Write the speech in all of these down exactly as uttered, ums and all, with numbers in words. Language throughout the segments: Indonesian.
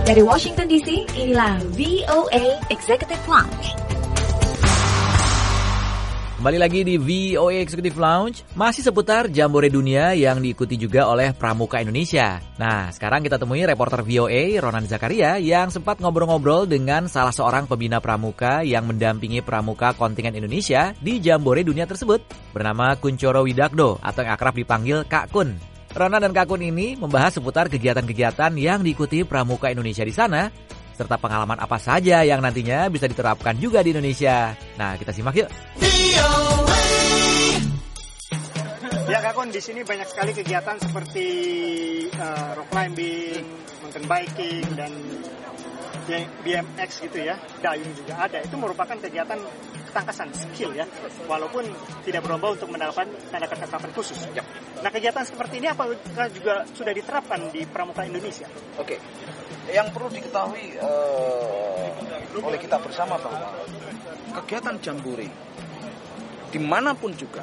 Dari Washington D C, inilah V O A Executive Lounge. Kembali lagi di V O A Executive Lounge, masih seputar Jambore Dunia yang diikuti juga oleh Pramuka Indonesia. Nah, sekarang kita temui reporter V O A, Ronan Zakaria, yang sempat ngobrol-ngobrol dengan salah seorang pembina pramuka yang mendampingi pramuka kontingen Indonesia di Jambore Dunia tersebut, bernama Kunchoro Widakdo, atau yang akrab dipanggil Kak Kun. Ronan dan Kak Kun ini membahas seputar kegiatan-kegiatan yang diikuti pramuka Indonesia di sana, serta pengalaman apa saja yang nantinya bisa diterapkan juga di Indonesia. Nah, kita simak yuk. Ya Kak Kun, di sini banyak sekali kegiatan seperti uh, rock climbing, mountain biking, dan B M X gitu ya, dayung juga ada. Itu merupakan kegiatan ketangkasan, skill ya, walaupun tidak berlomba untuk mendapatkan tanda ketangkasan khusus. Yep. Nah, kegiatan seperti ini apakah juga sudah diterapkan di pramuka Indonesia? Oke, okay. Yang perlu diketahui uh, oleh kita bersama bahwa kegiatan Jambore dimanapun juga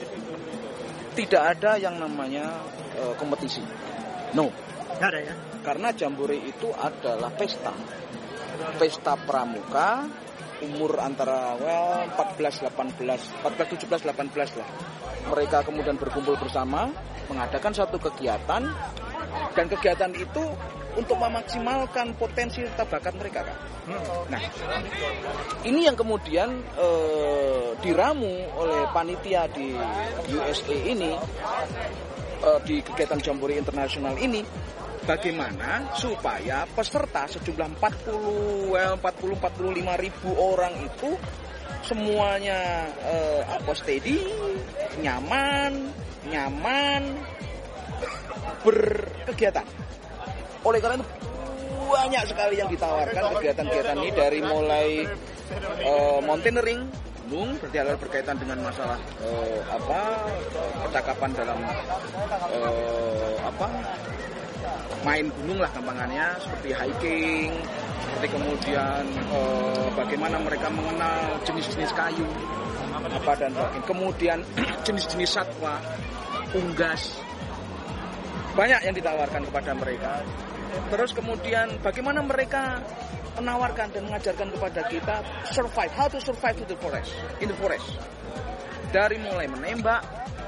tidak ada yang namanya uh, kompetisi. No. Tidak ada ya? Karena Jambore itu adalah pesta. Pesta pramuka umur antara well empat belas, delapan belas, empat belas, tujuh belas, delapan belas lah. Mereka kemudian berkumpul bersama mengadakan satu kegiatan, dan kegiatan itu untuk memaksimalkan potensi serta bakat mereka, Kak. Nah, ini yang kemudian eh, diramu oleh panitia di U S A ini, eh, di kegiatan Jambore Internasional ini, bagaimana supaya peserta sejumlah empat puluh, well, empat puluh, empat puluh lima ribu orang itu semuanya eh, apa steady, nyaman, nyaman berkegiatan. Oleh karena itu banyak sekali yang ditawarkan kegiatan-kegiatan ini, dari mulai uh, mountaineering, gunung, berdialog berkaitan dengan masalah uh, apa percakapan dalam uh, apa main gunung lah gampangannya, seperti hiking, seperti kemudian uh, bagaimana mereka mengenal jenis-jenis kayu apa dan sebagainya, kemudian jenis-jenis satwa, unggas, banyak yang ditawarkan kepada mereka. Terus kemudian bagaimana mereka menawarkan dan mengajarkan kepada kita survive, how to survive in the forest, in the forest. Dari mulai menembak,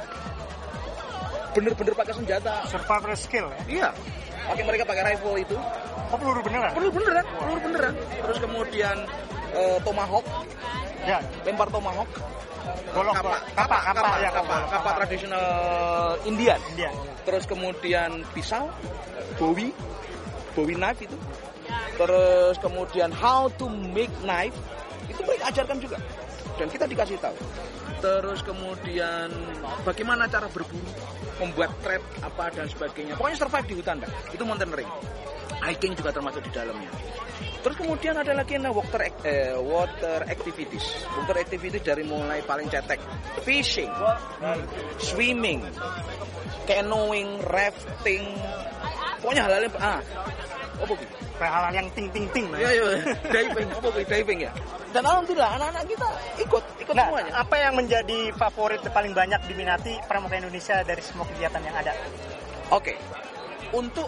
bener-bener pakai senjata, survival skill ya? Iya, pakai mereka pakai rifle itu. Oh, peluru beneran? Peluru beneran, peluru beneran. Terus kemudian uh, tomahawk, ya, lempar tomahawk. Golok, kapa, kapa, kapa, kapa, ya, kapa, kapa, kapa tradisional Indian. Indian. Terus kemudian pisau, bowie, bowie knife itu. Terus kemudian how to make knife, itu mereka ajarkan juga. Dan kita dikasih tahu. Terus kemudian bagaimana cara berburu, membuat trap apa dan sebagainya. Pokoknya survive di hutan, Kak. Itu mountaineering. Hiking juga termasuk di dalamnya. Terus kemudian ada lagi yang water, eh, water activities. Water activities dari mulai paling cetek, fishing, swimming, canoeing, rafting, pokoknya hal-hal yang ah, apa gitu? Hal-hal yang ting-ting-ting lah. Iya, iya, diving, apa gitu? Diving ya. Dan alhamdulillah anak-anak kita ikut, ikut nah, semuanya. Apa yang menjadi favorit paling banyak diminati pramuka Indonesia dari semua kegiatan yang ada? Oke, okay. Untuk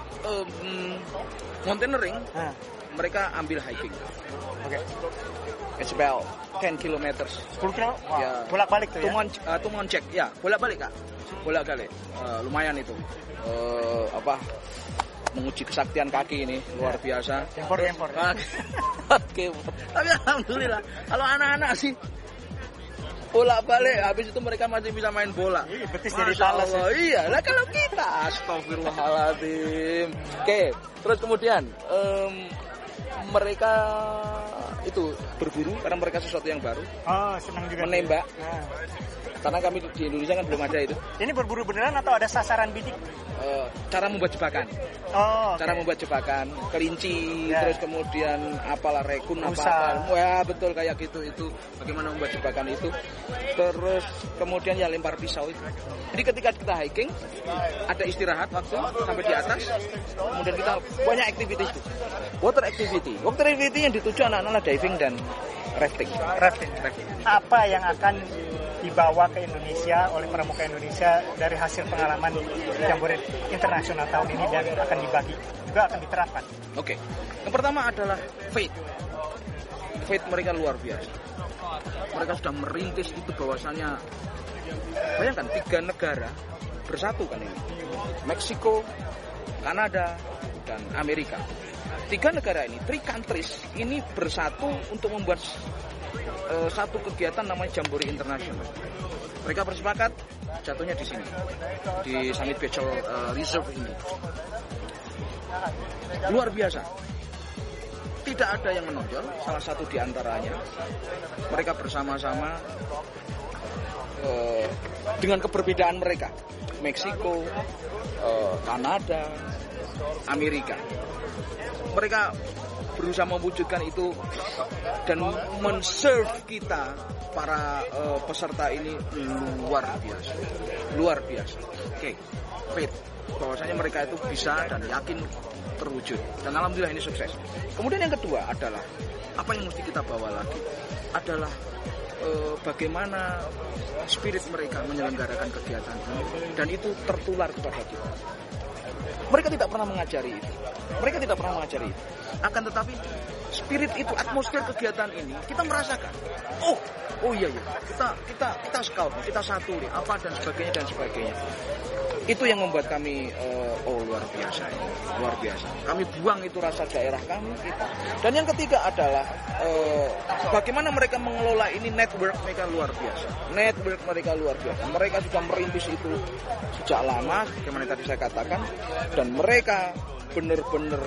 um, mountaineering, nah, mereka ambil hiking. Oke. Okay. It's about ten kilometers. sepuluh kilo? Wow. Ya. Bolak-balik tuh ya? Tumon, uh, tumon cek, ya. Bolak-balik, Kak. Bolak-balik. Uh, lumayan itu. Uh, apa? Menguji kesaktian kaki ini luar biasa. Tempor-tempor. Oke. Tapi alhamdulillah, kalau anak-anak sih bolak-balik, habis itu mereka masih bisa main bola. Iya, betis jadi talas. Ya. Iya, lah kalau kita astagfirullahaladzim. Oke, terus kemudian um, mereka itu berburu karena mereka sesuatu yang baru. Oh, senang juga. Menembak. Nah. Karena kami di Indonesia kan belum ada itu. Ini berburu beneran atau ada sasaran bidik? Uh, cara membuat jebakan. Oh, okay. Cara membuat jebakan, kelinci, yeah. Terus kemudian apalah rekun apa apa. Wah, betul kayak gitu itu. Bagaimana membuat jebakan itu. Terus kemudian ya lempar pisau itu. Jadi ketika kita hiking ada istirahat waktu sampai di atas. Kemudian kita banyak activities itu. Water activity. Water activity yang dituju anak-anak diving dan rafting. Rafting. Rafting. Apa yang akan dibawa ke Indonesia oleh pramuka Indonesia dari hasil pengalaman Jambore Internasional tahun ini dan akan dibagi juga akan diterapkan. Oke, yang pertama adalah faith. Faith mereka luar biasa. Mereka sudah merintis itu bahwasannya, bayangkan tiga negara bersatu kan ini, Meksiko, Kanada, dan Amerika. Tiga negara ini, three countries ini bersatu untuk membuat uh, satu kegiatan namanya Jambore Internasional. Mereka bersepakat jatuhnya di sini, di Summit Betel uh, Reserve ini. Luar biasa. Tidak ada yang menonjol, salah satu di antaranya mereka bersama-sama uh, dengan keberbedaan mereka, Meksiko, uh, Kanada, Amerika. Mereka berusaha mewujudkan itu dan men-serve kita para uh, peserta ini luar biasa, luar biasa. Oke, okay. Faith, bahwasanya mereka itu bisa dan yakin terwujud dan alhamdulillah ini sukses. Kemudian yang kedua adalah apa yang mesti kita bawa lagi adalah uh, bagaimana spirit mereka menyelenggarakan kegiatan ini dan itu tertular kepada kita. Mereka tidak pernah mengajari itu. Mereka tidak pernah mengajari itu. Akan tetapi spirit itu, atmosfer kegiatan ini kita merasakan. Oh, oh iya ya. Kita kita kita scout, kita satu nih, apa dan sebagainya dan sebagainya. Itu yang membuat kami uh, oh luar biasa ini, luar biasa. Kami buang itu rasa daerah kami kita. Dan yang ketiga adalah uh, bagaimana mereka mengelola ini, network mereka luar biasa. Network mereka luar biasa. Mereka sudah merintis itu sejak lama, bagaimana tadi saya katakan, dan mereka benar-benar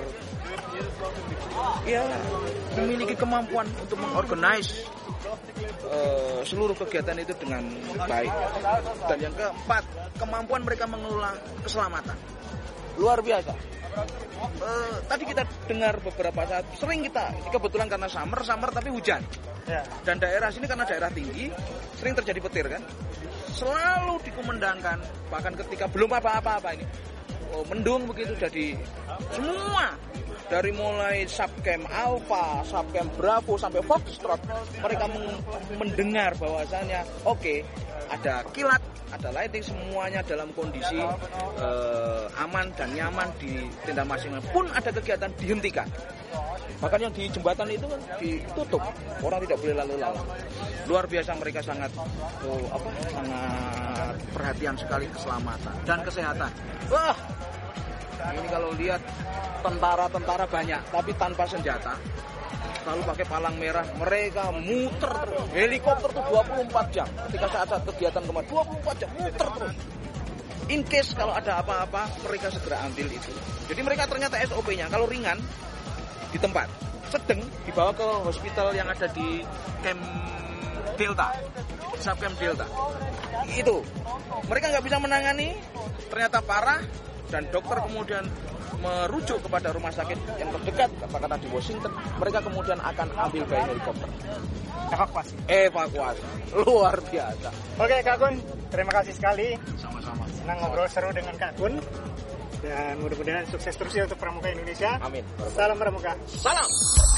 ya memiliki kemampuan untuk mengorganize uh, seluruh kegiatan itu dengan baik. Dan yang keempat, kemampuan mereka mengelola keselamatan luar biasa. Uh, tadi kita dengar beberapa saat, sering kita kebetulan karena summer summer tapi hujan ya. Dan daerah sini karena daerah tinggi sering terjadi petir kan, selalu dikumandangkan bahkan ketika belum apa-apa ini oh, mendung begitu jadi semua dari mulai Subcamp Alpha, Subcamp Bravo sampai Foxtrot mereka mendengar bahwasannya oke okay, ada kilat, ada lighting, semuanya dalam kondisi uh, aman dan nyaman di tenda masing-masing. Pun ada kegiatan dihentikan. Bahkan yang di jembatan itu kan ditutup, orang tidak boleh lalu lalang. Luar biasa mereka sangat oh, apa sangat perhatian sekali keselamatan dan kesehatan. Wah, ini kalau lihat tentara-tentara banyak tapi tanpa senjata, selalu pakai palang merah, mereka muter terus. Helikopter tuh dua puluh empat jam. Ketika saat-saat kegiatan kemarin dua puluh empat jam muter terus. In case kalau ada apa-apa, mereka segera ambil itu. Jadi mereka ternyata S O P-nya kalau ringan di tempat, sedang dibawa ke hospital yang ada di Camp Delta, Subcamp Delta. Itu. Mereka nggak bisa menangani, ternyata parah dan dokter kemudian merujuk kepada rumah sakit yang terdekat, katakanlah di Washington, mereka kemudian akan ambil by helikopter. Evakuasi. Evakuasi. Luar biasa. Oke Kak Gun, terima kasih sekali. Sama-sama. Senang ngobrol seru dengan Kak Gun. Dan mudah-mudahan sukses terus ya untuk Pramuka Indonesia. Amin. Salam Pramuka. Salam.